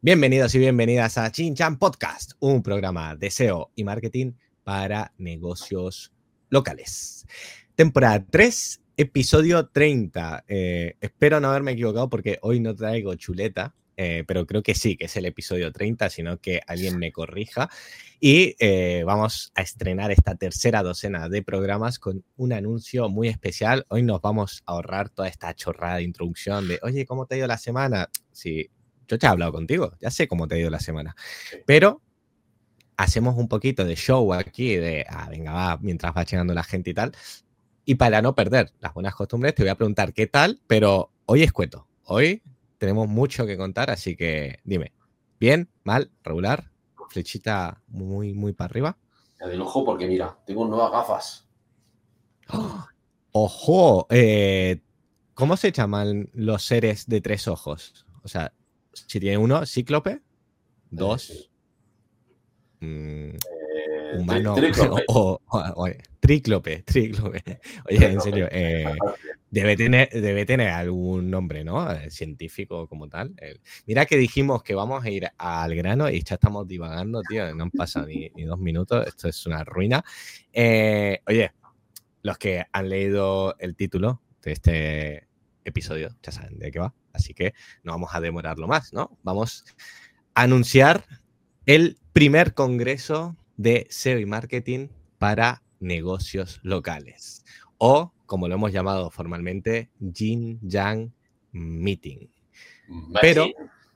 Bienvenidos y bienvenidas a Chin Chan Podcast, un programa de SEO y marketing para negocios locales. Temporada 3, episodio 30. Espero no haberme equivocado porque hoy no traigo chuleta, pero creo que sí, que es el episodio 30, sino que alguien me corrija. Y vamos a estrenar esta tercera docena de programas con un anuncio muy especial. Hoy nos vamos a ahorrar toda esta chorrada de introducción de, oye, ¿cómo te ha ido la semana? Sí. Yo te he hablado contigo, ya sé cómo te ha ido la semana. Pero hacemos un poquito de show aquí, de, venga, va, mientras va llegando la gente y tal. Y para no perder las buenas costumbres, te voy a preguntar qué tal, pero hoy escueto. Hoy tenemos mucho que contar, así que dime, ¿bien, mal, regular? ¿Flechita muy para arriba? De lujo porque mira, tengo nuevas gafas. ¡Oh! ¡Ojo! ¿Cómo se llaman los seres de tres ojos? O sea, si tiene uno, cíclope, dos... humano o tríclope. Oye, en serio, debe tener algún nombre, ¿no? Científico como tal. Mira que dijimos que vamos a ir al grano y ya estamos divagando, tío. No han pasado ni 2 minutos. Esto es una ruina. Oye, los que han leído el título de este episodio ya saben de qué va. Así que no vamos a demorarlo más, ¿no? Vamos a anunciar el primer congreso de SEO y marketing para negocios locales, o como lo hemos llamado formalmente, Yin Yang Meeting. Pero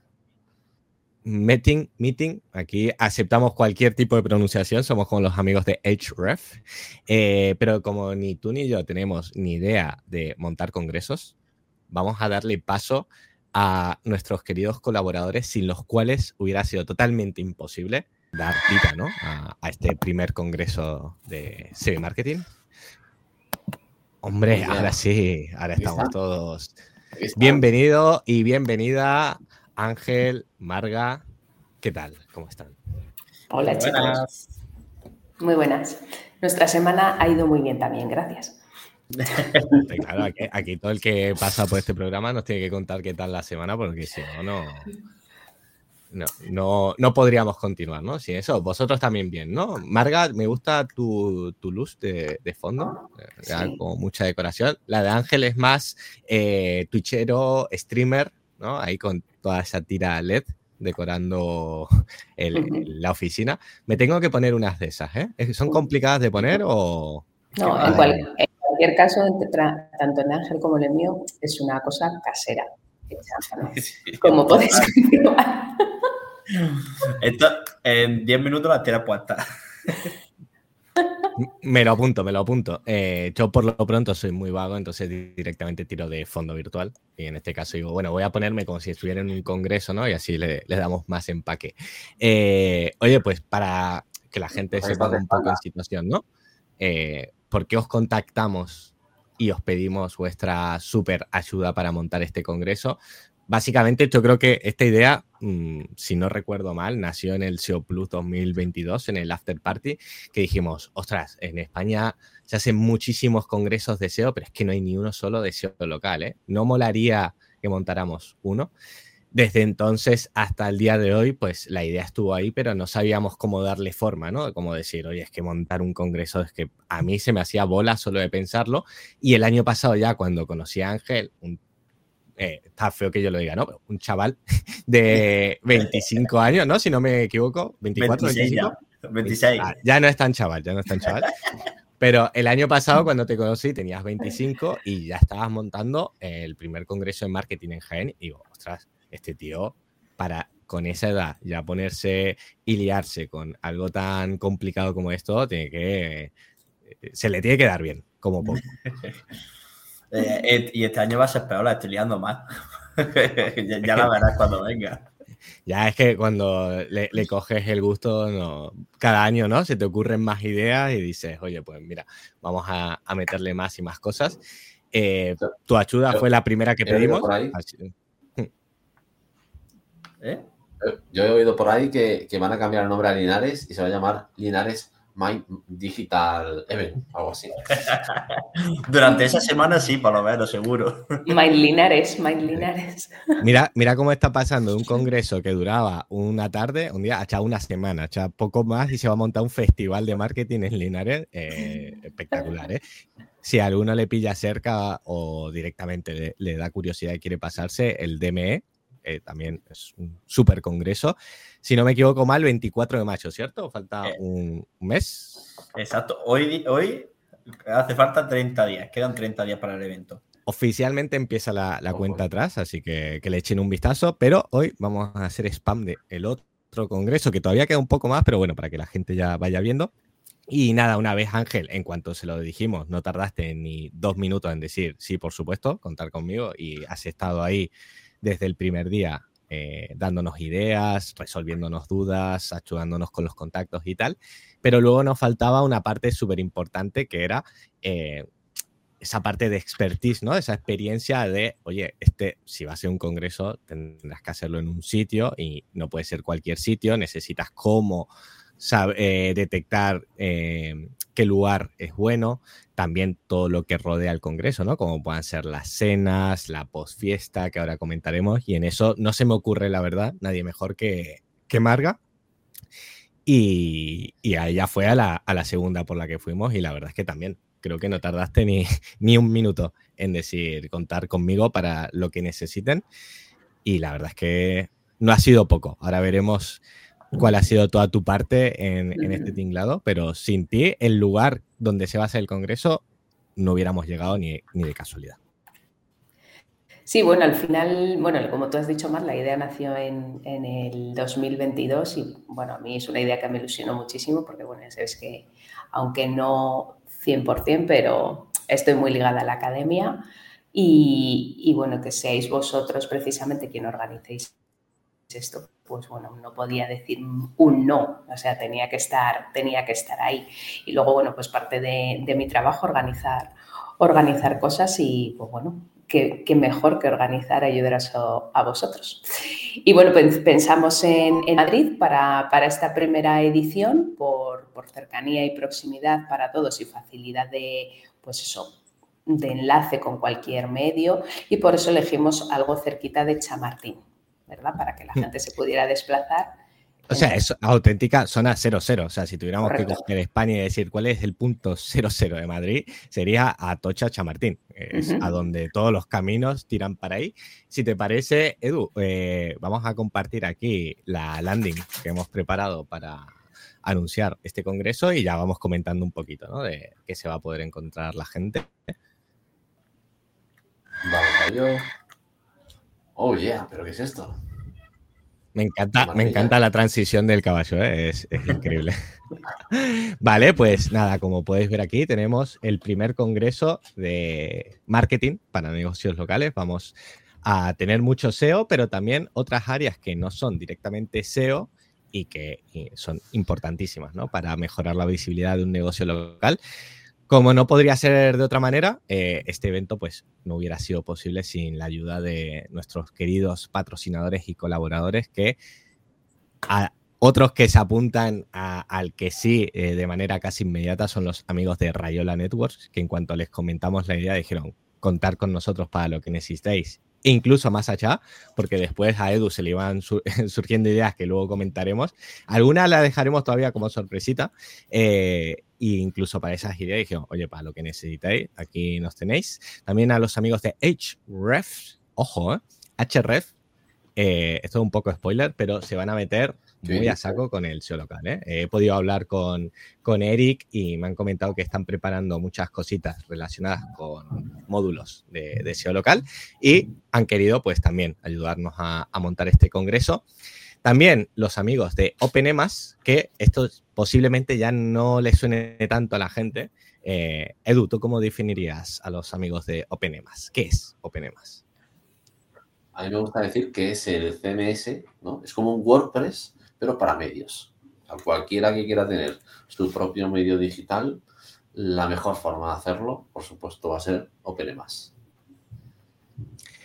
meeting, aquí aceptamos cualquier tipo de pronunciación, somos como los amigos de Href, pero como ni tú ni yo tenemos ni idea de montar congresos, vamos a darle paso a nuestros queridos colaboradores, sin los cuales hubiera sido totalmente imposible dar vida, ¿no? a este primer congreso de SEO y marketing. Hombre, ahora sí, ahora estamos todos. Bienvenido y bienvenida, Ángel, Marga. ¿Qué tal? ¿Cómo están? Hola, chicos. Muy buenas. Nuestra semana ha ido muy bien también, gracias. Claro, aquí todo el que pasa por este programa nos tiene que contar qué tal la semana, porque si no podríamos continuar, ¿no? Sin eso, vosotros también bien, ¿no? Marga, me gusta tu luz de fondo, Sí. con mucha decoración. La de Ángel es más twitchero, streamer, ¿no? Ahí con toda esa tira LED decorando la oficina. Me tengo que poner unas de esas, ¿eh? ¿Son complicadas de poner o...? No, en cualquier caso, tanto en Ángel como en el mío, es una cosa casera. Como podéis comprobar. Esto en 10 minutos las tienes puestas. Me lo apunto. Yo por lo pronto soy muy vago, entonces directamente tiro de fondo virtual. Y en este caso digo, bueno, voy a ponerme como si estuviera en un congreso, ¿no? Y así le damos más empaque. Oye, pues para que la gente se ponga un poco en situación, ¿no? ¿Por qué os contactamos y os pedimos vuestra súper ayuda para montar este congreso? Básicamente, yo creo que esta idea, si no recuerdo mal, nació en el SEO Plus 2022, en el After Party, que dijimos, ostras, en España se hacen muchísimos congresos de SEO, pero es que no hay ni uno solo de SEO local, ¿eh? No molaría que montáramos uno. Desde entonces hasta el día de hoy, pues la idea estuvo ahí, pero no sabíamos cómo darle forma, ¿no? Como decir, oye, es que montar un congreso es que a mí se me hacía bola solo de pensarlo. Y el año pasado ya, cuando conocí a Ángel, está feo que yo lo diga, ¿no? Pero un chaval de 25 años, ¿no? Si no me equivoco, 24, 26 25. ya. 26. Ya no es tan chaval. Pero el año pasado, cuando te conocí, tenías 25 y ya estabas montando el primer congreso de marketing en Jaén. Y digo, ostras, este tío, para con esa edad ya ponerse y liarse con algo tan complicado como esto, se le tiene que dar bien, como poco. Y este año va a ser peor, la estoy liando más. ya la verás cuando venga. Ya es que cuando le coges el gusto, no, cada año, ¿no? Se te ocurren más ideas y dices, oye, pues mira, vamos a meterle más y más cosas. Tu ayuda fue la primera que pedimos. Por ahí. ¿Eh? Yo he oído por ahí que van a cambiar el nombre a Linares y se va a llamar Linares My Digital Event, algo así. Durante esa semana sí, por lo menos, seguro. Mind Linares. Mira cómo está pasando de un congreso que duraba una tarde, un día, hasta una semana, hasta poco más, y se va a montar un festival de marketing en Linares. Espectacular, ¿eh? Si a alguno le pilla cerca o directamente le da curiosidad y quiere pasarse, el DME también es un súper congreso. Si no me equivoco mal, 24 de mayo, ¿cierto? Falta un mes. Exacto. Hoy hace falta 30 días. Quedan 30 días para el evento. Oficialmente empieza la cuenta atrás, así que le echen un vistazo, pero hoy vamos a hacer spam del otro congreso, que todavía queda un poco más, pero bueno, para que la gente ya vaya viendo. Y nada, una vez, Ángel, en cuanto se lo dijimos, no tardaste ni 2 minutos en decir, sí, por supuesto, contar conmigo, y has estado ahí desde el primer día dándonos ideas, resolviéndonos dudas, ayudándonos con los contactos y tal, pero luego nos faltaba una parte súper importante que era esa parte de expertise, ¿no? Esa experiencia de, oye, si va a ser un congreso, tendrás que hacerlo en un sitio y no puede ser cualquier sitio, necesitas cómo detectar qué lugar es bueno, también todo lo que rodea el congreso, ¿no? Como puedan ser las cenas, la postfiesta, que ahora comentaremos, y en eso no se me ocurre, la verdad, nadie mejor que Marga. Y a ella fue a la segunda por la que fuimos, y la verdad es que también creo que no tardaste ni un minuto en decir contar conmigo para lo que necesiten, y la verdad es que no ha sido poco. Ahora veremos cuál ha sido toda tu parte en este tinglado, pero sin ti, el lugar donde se va a hacer el congreso, no hubiéramos llegado ni de casualidad. Sí, bueno, al final, bueno, como tú has dicho, Mar, la idea nació en el 2022 y, bueno, a mí es una idea que me ilusionó muchísimo porque, bueno, ya sabes que, aunque no 100%, pero estoy muy ligada a la academia y bueno, que seáis vosotros precisamente quien organicéis esto, pues bueno, no podía decir un no, o sea, tenía que estar ahí. Y luego, bueno, pues parte de mi trabajo organizar cosas y, pues bueno, qué mejor que organizar, ayudar a vosotros. Y bueno, pensamos en Madrid para esta primera edición por cercanía y proximidad para todos y facilidad de, pues eso, de enlace con cualquier medio, y por eso elegimos algo cerquita de Chamartín, ¿verdad? Para que la gente se pudiera desplazar. O sea, es auténtica zona 00. O sea, si tuviéramos Correcto. que coger España y decir cuál es el punto 00 de Madrid, sería Atocha Chamartín. Es a donde todos los caminos tiran para ahí. Si te parece, Edu, vamos a compartir aquí la landing que hemos preparado para anunciar este congreso y ya vamos comentando un poquito, ¿no? De qué se va a poder encontrar la gente. Vamos a ello. Oh, yeah, ¿pero qué es esto? Me encanta la transición del caballo, ¿eh? Es increíble. Vale, pues nada, como podéis ver aquí, tenemos el primer congreso de marketing para negocios locales. Vamos a tener mucho SEO, pero también otras áreas que no son directamente SEO y que son importantísimas, ¿no? Para mejorar la visibilidad de un negocio local. Como no podría ser de otra manera, este evento pues no hubiera sido posible sin la ayuda de nuestros queridos patrocinadores y colaboradores, que otros que se apuntan al que sí de manera casi inmediata son los amigos de Rayola Networks, que en cuanto les comentamos la idea dijeron contar con nosotros para lo que necesitéis, e incluso más allá, porque después a Edu se le iban surgiendo ideas que luego comentaremos. Algunas las dejaremos todavía como sorpresita, e incluso para esas ideas dijeron, oye, para lo que necesitáis, aquí nos tenéis. También a los amigos de Href, ojo, Href, esto es un poco spoiler, pero se van a meter muy a saco con el SEO local, ¿eh? He podido hablar con Eric y me han comentado que están preparando muchas cositas relacionadas con módulos de SEO local y han querido pues también ayudarnos a montar este congreso. También los amigos de OpenEMAS, que esto posiblemente ya no le suene tanto a la gente. Edu, ¿tú cómo definirías a los amigos de OpenEMAS? ¿Qué es OpenEMAS? A mí me gusta decir que es el CMS, ¿no? Es como un WordPress, pero para medios. A cualquiera que quiera tener su propio medio digital, la mejor forma de hacerlo, por supuesto, va a ser OpenEMAS.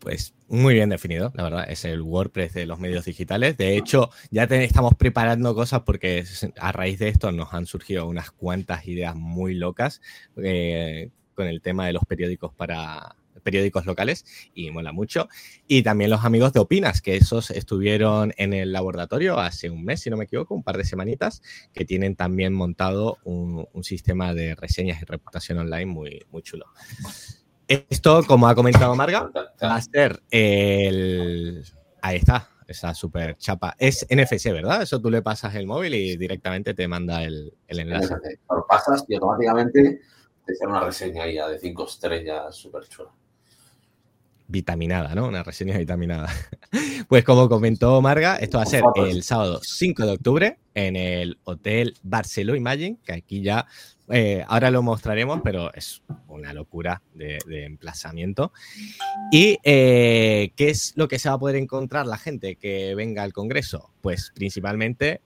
Pues muy bien definido, la verdad, es el WordPress de los medios digitales. De hecho, ya estamos preparando cosas porque a raíz de esto nos han surgido unas cuantas ideas muy locas con el tema de los periódicos locales y mola mucho. Y también los amigos de Opinas, que esos estuvieron en el laboratorio hace un mes, si no me equivoco, un par de semanitas, que tienen también montado un sistema de reseñas y reputación online muy, muy chulo. Esto, como ha comentado Marga, va a ser el... Ahí está, esa super chapa. Es NFC, ¿verdad? Eso tú le pasas el móvil y directamente te manda el enlace. NFC. Lo pasas y automáticamente te sale una reseña ya de 5 estrellas súper chula. Vitaminada, ¿no? Una reseña vitaminada. Pues como comentó Marga, esto va a ser el sábado 5 de octubre en el Hotel Barceló Imagine, que aquí ya... ahora lo mostraremos, pero es una locura de emplazamiento. ¿Y qué es lo que se va a poder encontrar la gente que venga al congreso? Pues principalmente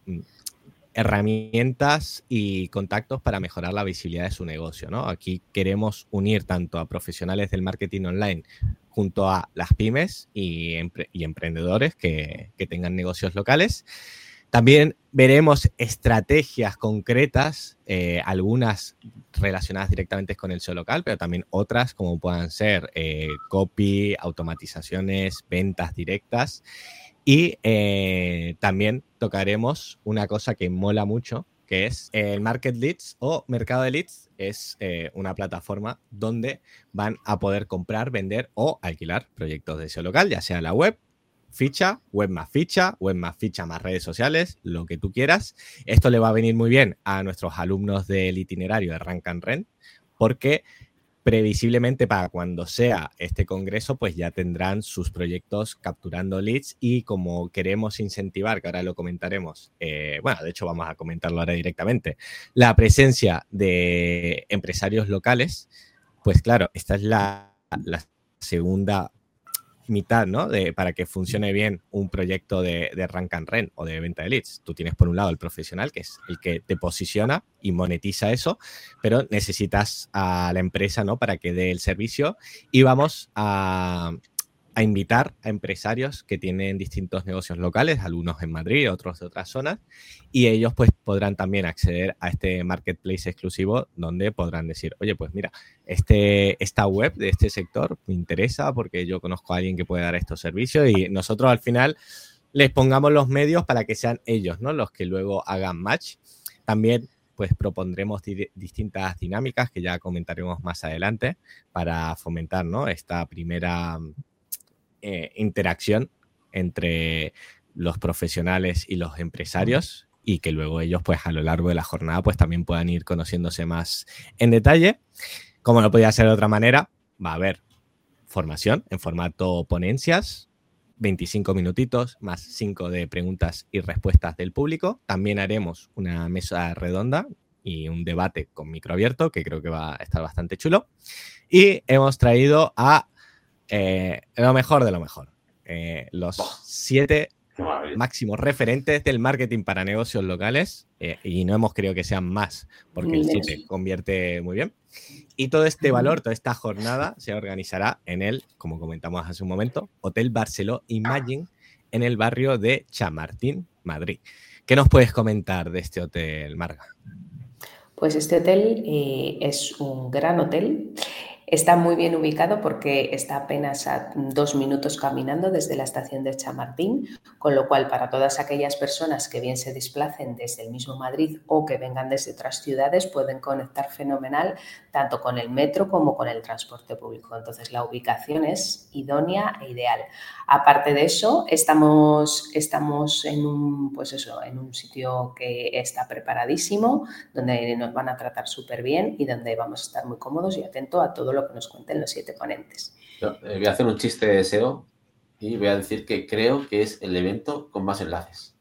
herramientas y contactos para mejorar la visibilidad de su negocio, ¿no? Aquí queremos unir tanto a profesionales del marketing online junto a las pymes y emprendedores que tengan negocios locales. También veremos estrategias concretas, algunas relacionadas directamente con el SEO local, pero también otras como puedan ser copy, automatizaciones, ventas directas. Y también tocaremos una cosa que mola mucho, que es el Market Leads o Mercado de Leads. Es una plataforma donde van a poder comprar, vender o alquilar proyectos de SEO local, ya sea la web, ficha, web más ficha más redes sociales, lo que tú quieras. Esto le va a venir muy bien a nuestros alumnos del itinerario de Rank and Rent, porque previsiblemente para cuando sea este congreso, pues ya tendrán sus proyectos capturando leads y como queremos incentivar, que ahora lo comentaremos, bueno, de hecho vamos a comentarlo ahora directamente, la presencia de empresarios locales, pues claro, esta es la segunda mitad, ¿no? Para que funcione bien un proyecto de Rank and Rent o de venta de leads. Tú tienes por un lado el profesional, que es el que te posiciona y monetiza eso, pero necesitas a la empresa, ¿no? Para que dé el servicio y vamos a invitar a empresarios que tienen distintos negocios locales, algunos en Madrid, otros de otras zonas, y ellos pues podrán también acceder a este marketplace exclusivo donde podrán decir, oye, pues mira, esta web de este sector me interesa porque yo conozco a alguien que puede dar estos servicios y nosotros al final les pongamos los medios para que sean ellos, ¿no? Los que luego hagan match. También pues propondremos distintas dinámicas que ya comentaremos más adelante para fomentar, ¿no? Esta primera interacción entre los profesionales y los empresarios y que luego ellos pues a lo largo de la jornada pues también puedan ir conociéndose más en detalle. Como no podía ser de otra manera, va a haber formación en formato ponencias, 25 minutitos más 5 de preguntas y respuestas del público. También haremos una mesa redonda y un debate con micro abierto que creo que va a estar bastante chulo. Y hemos traído a lo mejor de lo mejor. Los 7 máximos referentes del marketing para negocios locales y no hemos querido que sean más porque el 7 convierte muy bien. Y todo este valor, toda esta jornada se organizará en el, como comentamos hace un momento, Hotel Barceló Imagine en el barrio de Chamartín, Madrid. ¿Qué nos puedes comentar de este hotel, Marga? Pues este hotel es un gran hotel. Está muy bien ubicado porque está apenas a 2 minutos caminando desde la estación de Chamartín, con lo cual para todas aquellas personas que bien se desplacen desde el mismo Madrid o que vengan desde otras ciudades pueden conectar fenomenal tanto con el metro como con el transporte público. Entonces la ubicación es idónea e ideal. Aparte de eso, estamos en un sitio que está preparadísimo, donde nos van a tratar súper bien y donde vamos a estar muy cómodos y atentos a todo lo que nos cuenten los 7 ponentes. Yo, voy a hacer un chiste de SEO y voy a decir que creo que es el evento con más enlaces.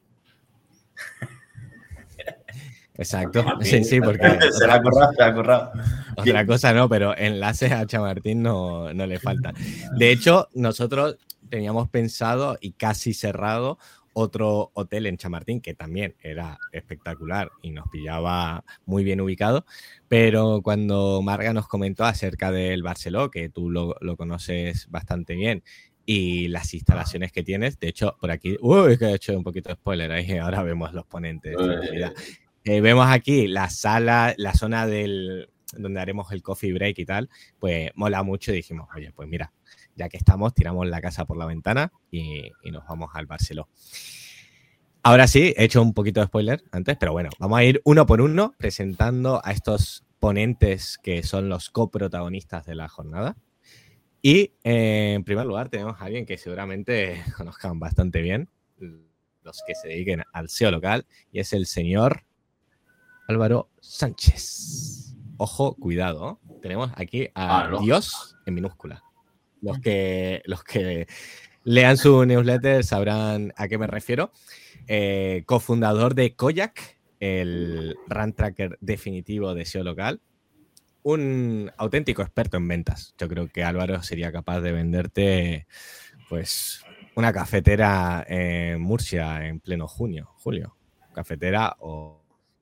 Exacto, sí, porque se la ha currado. Otra cosa no, pero enlaces a Chamartín no le faltan. De hecho, nosotros teníamos pensado y casi cerrado otro hotel en Chamartín que también era espectacular y nos pillaba muy bien ubicado, pero cuando Marga nos comentó acerca del Barceló, que tú lo conoces bastante bien, y las instalaciones que tienes, de hecho, por aquí, es que he hecho un poquito de spoiler ahí, ahora vemos los ponentes, tranquilidad. Vemos aquí la sala, la zona donde haremos el coffee break y tal, pues mola mucho y dijimos, oye, pues mira, ya que estamos, tiramos la casa por la ventana y nos vamos al Barceló. Ahora sí, he hecho un poquito de spoiler antes, pero bueno, vamos a ir uno por uno presentando a estos ponentes que son los coprotagonistas de la jornada. Y en primer lugar tenemos a alguien que seguramente conozcan bastante bien, los que se dediquen al SEO local, y es el señor Álvaro Sánchez. Ojo, cuidado, ¿eh? Tenemos aquí a Dios en minúscula. Los que lean su newsletter sabrán a qué me refiero. Cofundador de Koyak, el run tracker definitivo de SEO local. Un auténtico experto en ventas. Yo creo que Álvaro sería capaz de venderte pues una cafetera en Murcia en pleno julio. Cafetera o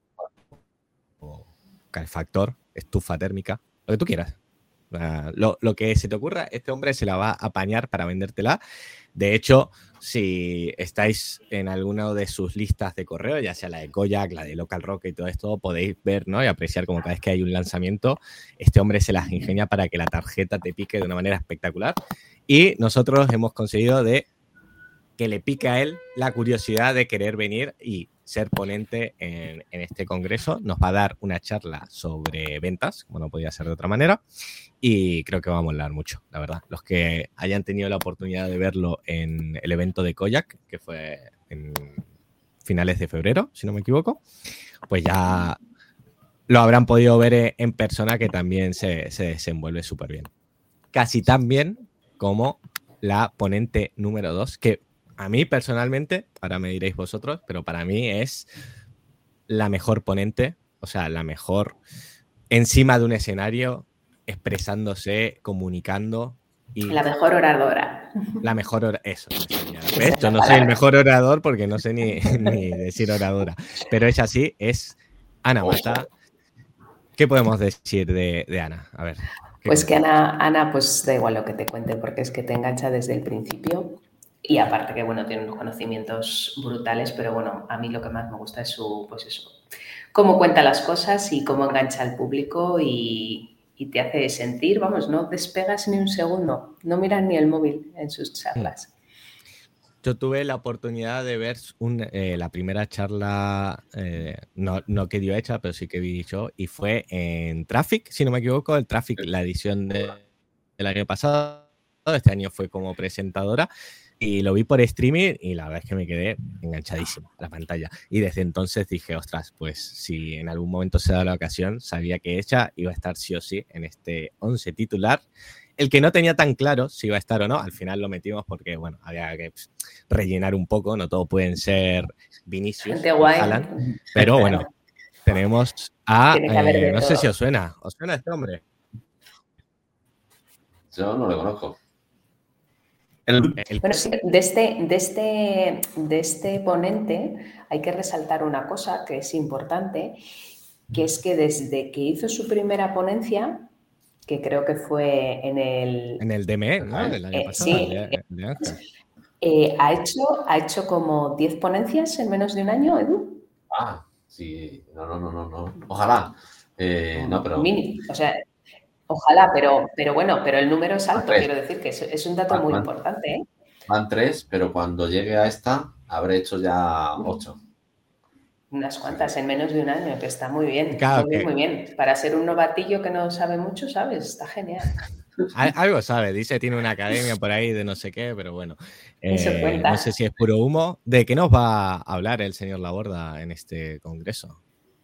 calefactor, estufa térmica, lo que tú quieras. Lo que se te ocurra, este hombre se la va a apañar para vendértela. De hecho, si estáis en alguna de sus listas de correo, ya sea la de Koyak, la de Local Rocket y todo esto, podéis ver, ¿no? Y apreciar como cada vez que hay un lanzamiento, este hombre se las ingenia para que la tarjeta te pique de una manera espectacular. Y nosotros hemos conseguido de que le pique a él la curiosidad de querer venir y ser ponente en este congreso. Nos va a dar una charla sobre ventas, como no podía ser de otra manera, y creo que va a molar mucho, la verdad. Los que hayan tenido la oportunidad de verlo en el evento de Koyak, que fue en finales de febrero, si no me equivoco, pues ya lo habrán podido ver en persona, que también se desenvuelve súper bien. Casi tan bien como la ponente número 2, que a mí personalmente, ahora me diréis vosotros, pero para mí es la mejor ponente, o sea, la mejor encima de un escenario, expresándose, comunicando. Y la mejor oradora. La mejor oradora, eso. ¿Ves? Yo no soy el mejor orador porque no sé ni decir oradora, pero es así, es Ana Mata. ¿Qué podemos decir de Ana? A ver. Pues que Ana, pues da igual lo que te cuente, porque es que te engancha desde el principio. Y aparte que, bueno, tiene unos conocimientos brutales, pero bueno, a mí lo que más me gusta es pues eso, cómo cuenta las cosas y cómo engancha al público y te hace sentir, vamos, no despegas ni un segundo, no miras ni el móvil en sus charlas. Yo tuve la oportunidad de ver la primera charla, no que dio hecha, pero sí que vi yo, y fue en Traffic, si no me equivoco, el Traffic, la edición del año pasado. Este año fue como presentadora. Y lo vi por streaming y la verdad es que me quedé enganchadísimo a la pantalla. Y desde entonces dije, ostras, pues si en algún momento se da la ocasión, sabía que ella iba a estar sí o sí en este 11 titular. El que no tenía tan claro si iba a estar o no, al final lo metimos porque, bueno, había que rellenar un poco, no todo pueden ser Vinicius, Haaland, pero bueno, tenemos a... no sé si os suena este hombre. Yo no lo conozco. Bueno, sí, de este ponente hay que resaltar una cosa que es importante, que es que desde que hizo su primera ponencia, que creo que fue en el DME, ¿no? Del año pasado. Sí, ha hecho como 10 ponencias en menos de un año, Edu. Ah, sí, no. Ojalá. No, pero... O sea, ojalá, pero bueno, pero el número es alto, quiero decir que es un dato muy importante, ¿eh? Van 3, pero cuando llegue a esta habré hecho ya 8. Unas cuantas en menos de un año, que está muy bien, claro, muy bien. Para ser un novatillo que no sabe mucho, ¿sabes? Está genial. Algo sabe, dice, tiene una academia por ahí de no sé qué, pero bueno, no sé si es puro humo. ¿De qué nos va a hablar el señor Laborda en este congreso?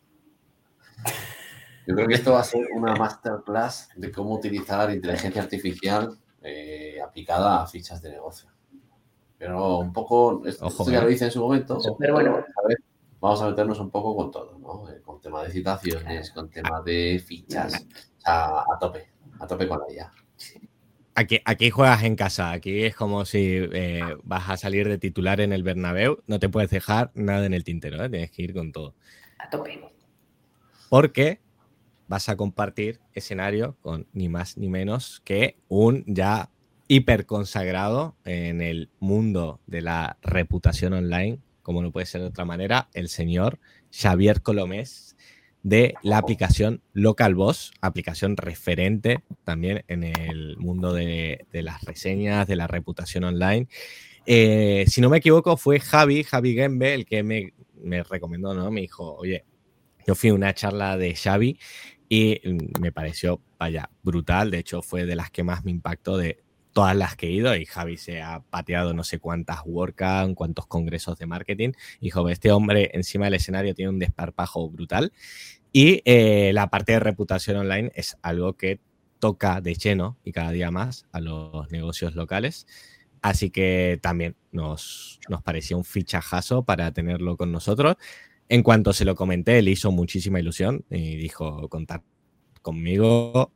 Yo creo que esto va a ser una masterclass de cómo utilizar inteligencia artificial aplicada a fichas de negocio. Pero un poco, esto ya lo hice en su momento, pero bueno, vamos a meternos un poco con todo, ¿no? Con temas de citaciones, con temas de fichas, o sea, a tope con la IA. Aquí juegas en casa, aquí es como si vas a salir de titular en el Bernabéu, no te puedes dejar nada en el tintero, ¿eh? Tienes que ir con todo. A tope. Porque vas a compartir escenario con ni más ni menos que un ya hiper consagrado en el mundo de la reputación online, como no puede ser de otra manera, el señor Xavier Colomés, de la aplicación LocalBoss, aplicación referente también en el mundo de las reseñas, de la reputación online. Si no me equivoco, fue Javi Gembe el que me recomendó, ¿no? Me dijo, oye, yo fui a una charla de Xavi y me pareció, vaya, brutal. De hecho, fue de las que más me impactó de todas las que he ido, y Javi se ha pateado no sé cuántas WordCamp, cuántos congresos de marketing. Dijo, este hombre encima del escenario tiene un desparpajo brutal. Y la parte de reputación online es algo que toca de lleno y cada día más a los negocios locales. Así que también nos parecía un fichajazo para tenerlo con nosotros. En cuanto se lo comenté, le hizo muchísima ilusión y dijo, contad conmigo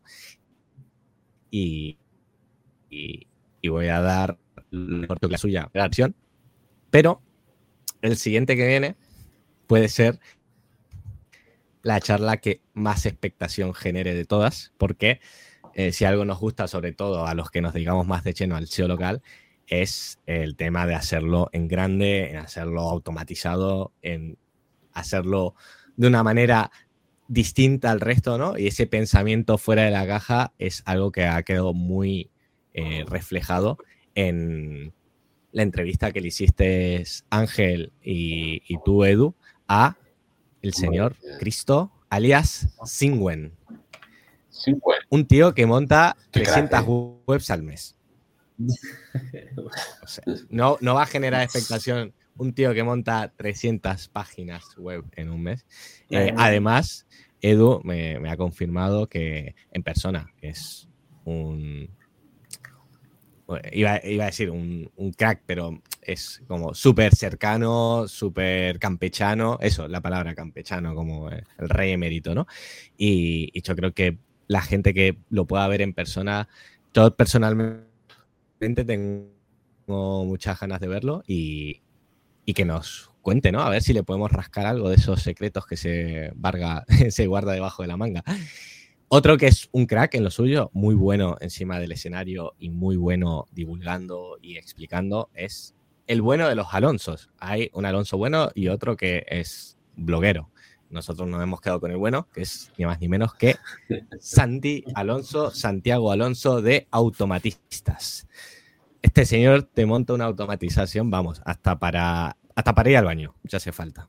y voy a dar la suya versión. Pero el siguiente que viene puede ser la charla que más expectación genere de todas, porque si algo nos gusta, sobre todo a los que nos dedicamos más de lleno al SEO local, es el tema de hacerlo en grande, en hacerlo automatizado, en hacerlo de una manera distinta al resto, ¿no? Y ese pensamiento fuera de la caja es algo que ha quedado muy reflejado en la entrevista que le hiciste Ángel y tú, Edu, a el señor Cristo, alias Singwen. Un tío que monta 300 webs al mes. O sea, no va a generar expectación un tío que monta 300 páginas web en un mes. Además, Edu me ha confirmado que en persona es un... Iba a decir un crack, pero es como súper cercano, súper campechano. Eso, la palabra campechano, como el rey emérito, ¿no? Y yo creo que la gente que lo pueda ver en persona, yo personalmente tengo muchas ganas de verlo y que nos cuente, ¿no? A ver si le podemos rascar algo de esos secretos que se guarda debajo de la manga. Otro que es un crack en lo suyo, muy bueno encima del escenario y muy bueno divulgando y explicando, es el bueno de los Alonsos. Hay un Alonso bueno y otro que es bloguero. Nosotros nos hemos quedado con el bueno, que es ni más ni menos que Santiago Alonso de Automatistas. Este señor te monta una automatización, vamos, hasta para ir al baño, ya hace falta.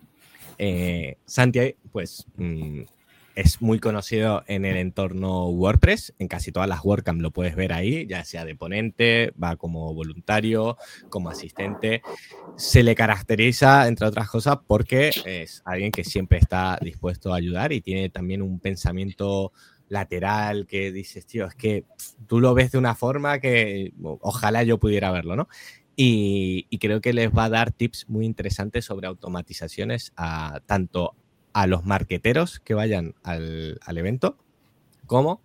Santi, pues... es muy conocido en el entorno WordPress, en casi todas las WordCamp lo puedes ver ahí, ya sea de ponente, va como voluntario, como asistente. Se le caracteriza, entre otras cosas, porque es alguien que siempre está dispuesto a ayudar y tiene también un pensamiento lateral que dices, tío, es que tú lo ves de una forma que ojalá yo pudiera verlo, ¿no? Y creo que les va a dar tips muy interesantes sobre automatizaciones tanto a los marqueteros que vayan al evento, como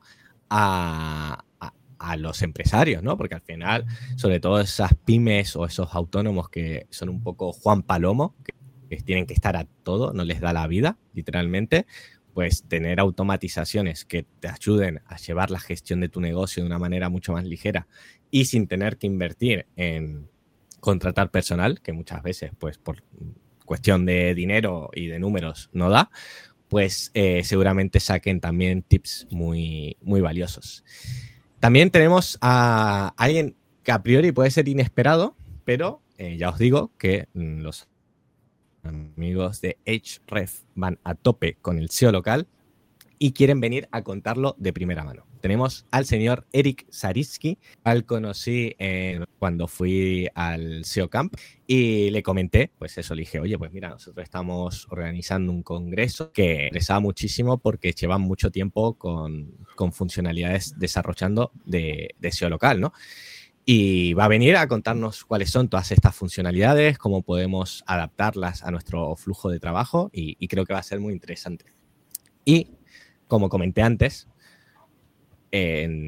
a los empresarios, ¿no? Porque al final, sobre todo esas pymes o esos autónomos que son un poco Juan Palomo, que tienen que estar a todo, no les da la vida, literalmente, pues tener automatizaciones que te ayuden a llevar la gestión de tu negocio de una manera mucho más ligera y sin tener que invertir en contratar personal, que muchas veces, pues por cuestión de dinero y de números no da, pues seguramente saquen también tips muy, muy valiosos. También tenemos a alguien que a priori puede ser inesperado, pero ya os digo que los amigos de Href van a tope con el SEO local y quieren venir a contarlo de primera mano. Tenemos al señor Eric Sariski, al conocí cuando fui al SEO Camp y le comenté, pues eso, le dije, oye, pues mira, nosotros estamos organizando un congreso que me interesaba muchísimo porque llevan mucho tiempo con funcionalidades desarrollando de SEO local, ¿no? Y va a venir a contarnos cuáles son todas estas funcionalidades, cómo podemos adaptarlas a nuestro flujo de trabajo y creo que va a ser muy interesante. Y, como comenté antes,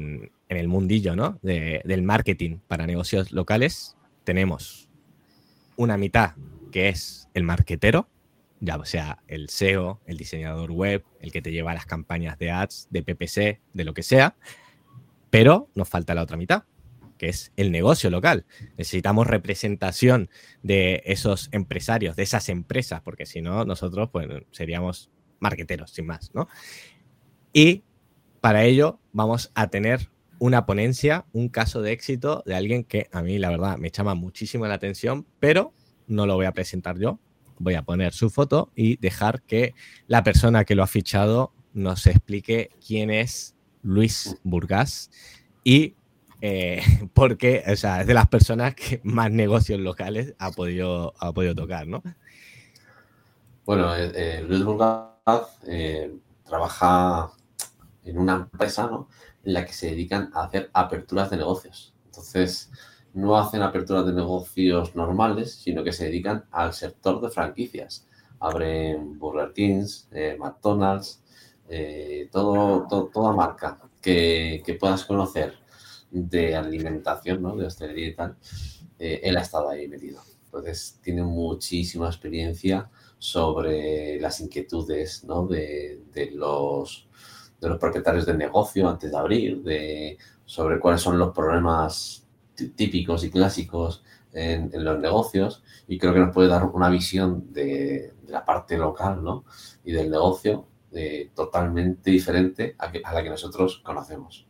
en el mundillo, ¿no? Del marketing para negocios locales, tenemos una mitad que es el marketero, ya sea el SEO, el diseñador web, el que te lleva las campañas de ads, de PPC, de lo que sea, pero nos falta la otra mitad, que es el negocio local. Necesitamos representación de esos empresarios, de esas empresas, porque si no, nosotros pues seríamos marketeros, sin más, ¿no? Y para ello vamos a tener una ponencia, un caso de éxito de alguien que a mí, la verdad, me llama muchísimo la atención, pero no lo voy a presentar yo. Voy a poner su foto y dejar que la persona que lo ha fichado nos explique quién es Luis Burgas y por qué, o sea, es de las personas que más negocios locales ha podido tocar, ¿no? Bueno, Luis Burgas trabaja en una empresa, ¿no?, en la que se dedican a hacer aperturas de negocios. Entonces, no hacen aperturas de negocios normales, sino que se dedican al sector de franquicias. Abren Burger Kings, McDonald's, toda marca que puedas conocer de alimentación, ¿no?, de hostelería y tal, él ha estado ahí metido. Entonces, tiene muchísima experiencia sobre las inquietudes, ¿no?, de los propietarios del negocio antes de abrir, sobre cuáles son los problemas típicos y clásicos en los negocios, y creo que nos puede dar una visión de la parte local, ¿no?, y del negocio totalmente diferente a la que nosotros conocemos.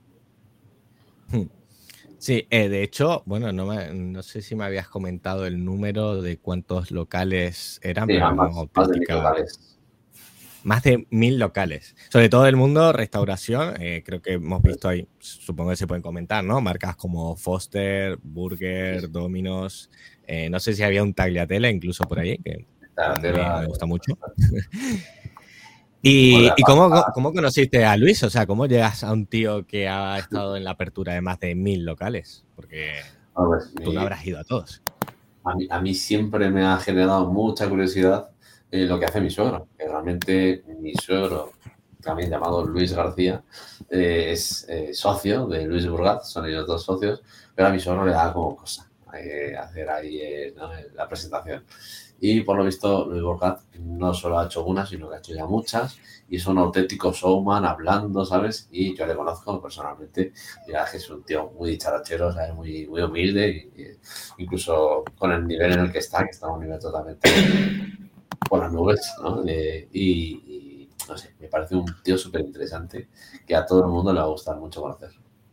Sí, de hecho, bueno, no sé si me habías comentado el número de cuántos locales eran, Sí, pero más de 1.000 locales. Más de 1.000 locales. Sobre todo el mundo restauración, creo que hemos visto ahí, supongo que se pueden comentar, ¿no? Marcas como Foster, Burger, Domino's. No sé si había un Tagliatella incluso por ahí, que me gusta mucho. ¿Y cómo conociste a Luis? O sea, ¿cómo llegas a un tío que ha estado en la apertura de más de 1.000 locales? Porque tú no habrás ido a todos. A mí siempre me ha generado mucha curiosidad lo que hace mi suegro, que realmente mi suegro, también llamado Luis García, es socio de Luis Burgas, son ellos dos socios, pero a mi suegro le da como cosa hacer ahí ¿no?, la presentación. Y por lo visto Luis Burgas no solo ha hecho una, sino que ha hecho ya muchas, y es un auténtico showman hablando, ¿sabes? Y yo le conozco personalmente, ya que es un tío muy dicharachero, ¿sabes? Muy, muy humilde, y incluso con el nivel en el que está a un nivel totalmente por las nubes, ¿no? Y no sé, me parece un tío súper interesante que a todo el mundo le va a gustar mucho conocer.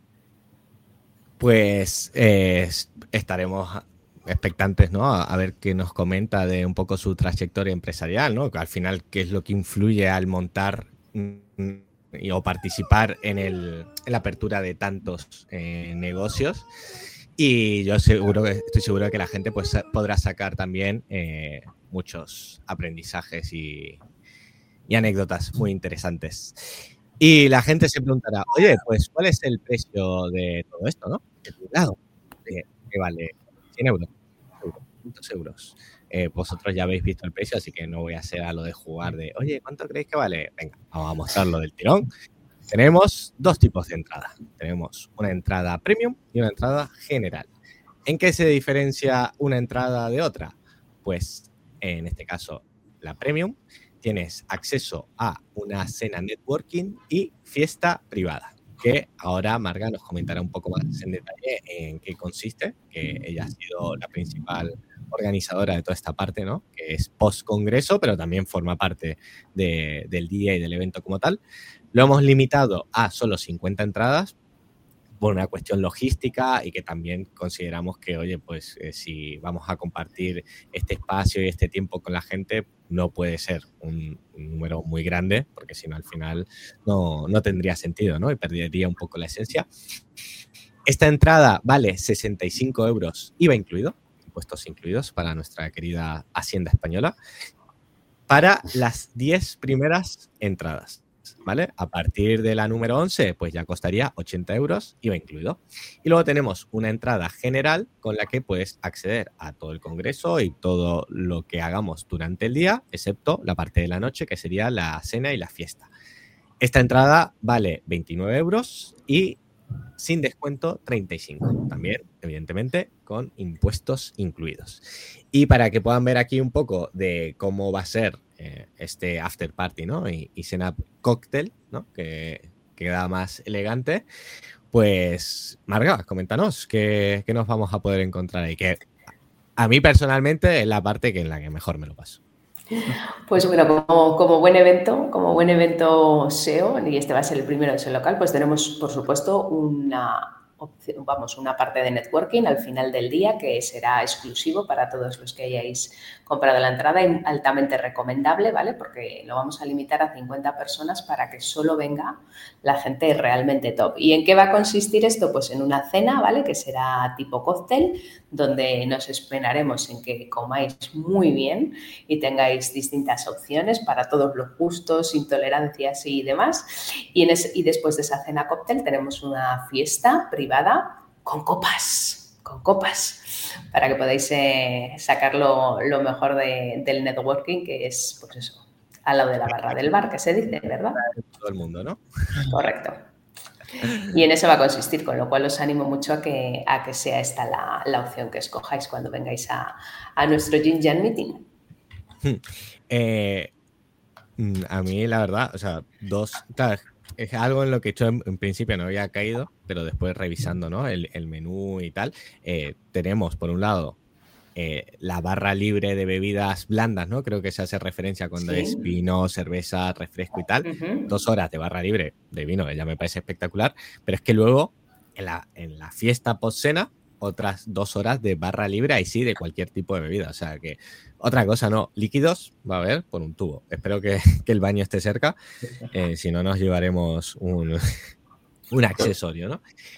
Pues estaremos expectantes, ¿no? A ver qué nos comenta de un poco su trayectoria empresarial, ¿no? Que al final, qué es lo que influye al montar o participar en la apertura de tantos negocios. Y yo estoy seguro de que la gente pues podrá sacar también muchos aprendizajes y anécdotas muy interesantes. Y la gente se preguntará, oye, pues, ¿cuál es el precio de todo esto, no? Que vale 100 euros, 500 euros. Vosotros ya habéis visto el precio, así que no voy a hacer a lo de jugar de, oye, ¿cuánto creéis que vale? Venga, vamos a mostrarlo del tirón. Tenemos dos tipos de entrada. Tenemos una entrada premium y una entrada general. ¿En qué se diferencia una entrada de otra? Pues, en este caso, la premium, tienes acceso a una cena networking y fiesta privada, que ahora Marga nos comentará un poco más en detalle en qué consiste, que ella ha sido la principal organizadora de toda esta parte, ¿no? Que es post-congreso, pero también forma parte del día y del evento como tal. Lo hemos limitado a solo 50 entradas, por una cuestión logística, y que también consideramos que, oye, pues si vamos a compartir este espacio y este tiempo con la gente, no puede ser un número muy grande, porque si no, al final no tendría sentido, ¿no? Y perdería un poco la esencia. Esta entrada vale 65 euros, IVA incluido, impuestos incluidos para nuestra querida Hacienda Española, para las 10 primeras entradas. ¿Vale? A partir de la número 11, pues ya costaría 80 euros, IVA incluido. Y luego tenemos una entrada general con la que puedes acceder a todo el congreso y todo lo que hagamos durante el día, excepto la parte de la noche, que sería la cena y la fiesta. Esta entrada vale 29 euros y sin descuento 35. También, evidentemente, con impuestos incluidos. Y para que puedan ver aquí un poco de cómo va a ser este after party, ¿no? Y cena cóctel, ¿no? Que queda más elegante. Pues, Marga, coméntanos qué nos vamos a poder encontrar ahí. Que a mí personalmente es la parte en la que mejor me lo paso. Pues bueno, como buen evento SEO, y este va a ser el primero de ese local, pues tenemos, por supuesto, una parte de networking al final del día que será exclusivo para todos los que hayáis comprado la entrada y altamente recomendable, ¿vale? Porque lo vamos a limitar a 50 personas para que solo venga la gente realmente top. ¿Y en qué va a consistir esto? Pues en una cena, ¿vale? Que será tipo cóctel, donde nos esperaremos en que comáis muy bien y tengáis distintas opciones para todos los gustos, intolerancias y demás. Y después de esa cena cóctel tenemos una fiesta privada con copas, para que podáis sacar lo mejor del networking, que es, pues eso, al lado de la barra del bar, que se dice, ¿verdad? Todo el mundo, ¿no? Correcto. Y en eso va a consistir, con lo cual os animo mucho a que sea esta la opción que escojáis cuando vengáis a nuestro Ginger Meeting. A mí, la verdad, o sea, claro, es algo en lo que yo en principio no había caído, pero después revisando, ¿no? el menú y tal, tenemos, por un lado, la barra libre de bebidas blandas, ¿no? Creo que se hace referencia cuando es vino, cerveza, refresco y tal. 2 horas de barra libre de vino, ya me parece espectacular, pero es que luego, en la fiesta post-cena, otras 2 horas de barra libre, ahí sí, de cualquier tipo de bebida. O sea que, otra cosa no, líquidos va a haber por un tubo. Espero que el baño esté cerca, si no nos llevaremos un accesorio, ¿no?